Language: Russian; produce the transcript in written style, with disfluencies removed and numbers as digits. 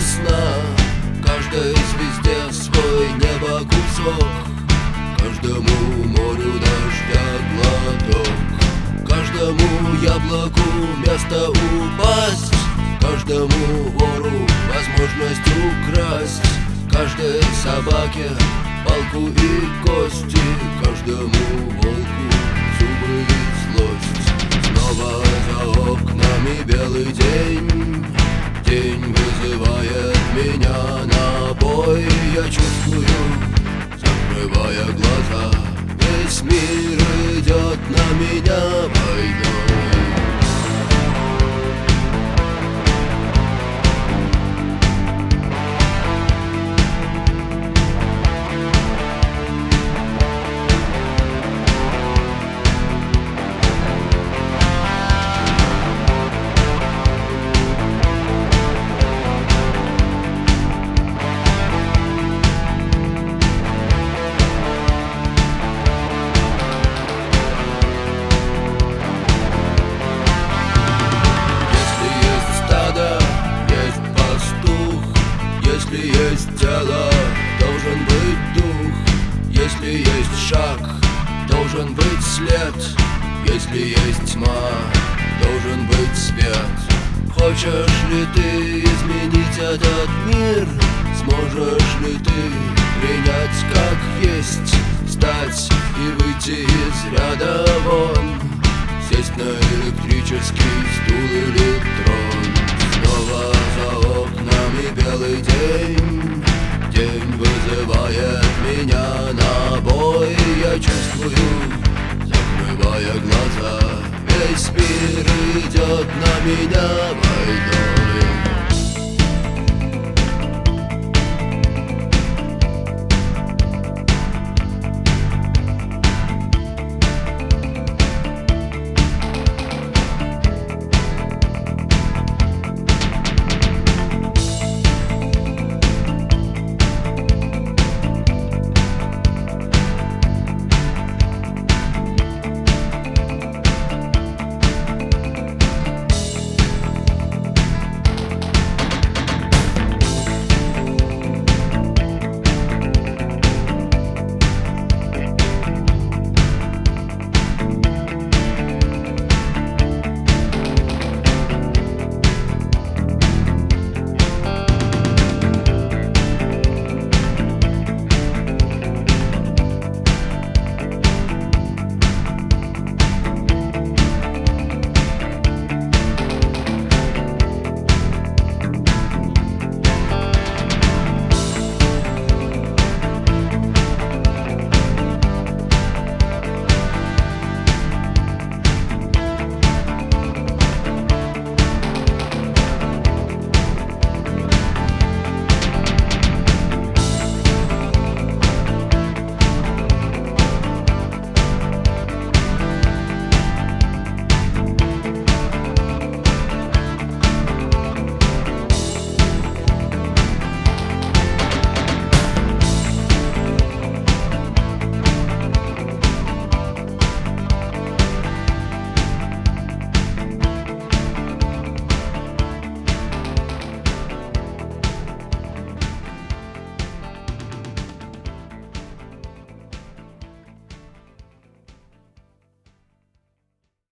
весна. Каждой звезде свой небо кусок, каждому морю дождя глоток, каждому яблоку место упасть, каждому вору возможность украсть, каждой собаке палку и кости, каждому волку зубы и злость. Снова за окнами белый день, день вызывает меня на бой. Я чувствую, закрывая глаза, весь мир идет на меня войной. Если есть тело, должен быть дух. Если есть шаг, должен быть след. Если есть тьма, должен быть свет. Хочешь ли ты изменить этот мир? Сможешь ли ты принять как есть? Встать и выйти из ряда вон, сесть на электрический стул или трон. Снова за окнами белый день, день вызывает меня на бой. Я чувствую, закрывая глаза, весь мир идет на меня войной.